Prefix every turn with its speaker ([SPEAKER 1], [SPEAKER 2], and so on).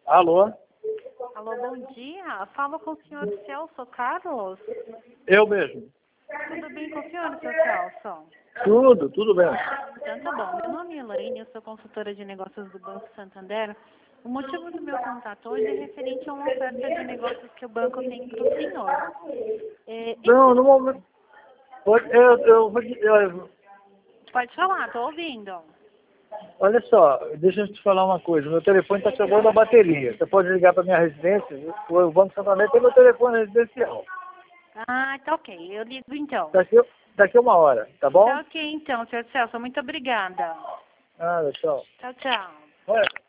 [SPEAKER 1] Alô?
[SPEAKER 2] Alô, bom dia. Falo com o senhor Celso Carlos.
[SPEAKER 1] Eu mesmo.
[SPEAKER 2] Tudo bem com o senhor, seu Celso?
[SPEAKER 1] Tudo bem.
[SPEAKER 2] Então tá bom. Meu nome é Elaine, eu sou consultora de negócios do Banco Santander. O motivo do meu contato hoje é referente a uma oferta de negócios que o banco tem para o senhor.
[SPEAKER 1] Não, no momento.
[SPEAKER 2] Pode falar, tô ouvindo.
[SPEAKER 1] Olha só, deixa eu te falar uma coisa. Meu telefone está acabando a bateria. Você pode ligar para minha residência? O Banco Santander tem meu telefone residencial.
[SPEAKER 2] Ah, tá ok. Eu ligo então.
[SPEAKER 1] Daqui a uma hora, tá bom?
[SPEAKER 2] Tá ok então, senhor Celso. Muito obrigada.
[SPEAKER 1] Nada, tchau.
[SPEAKER 2] Tchau, tchau.
[SPEAKER 1] Olha.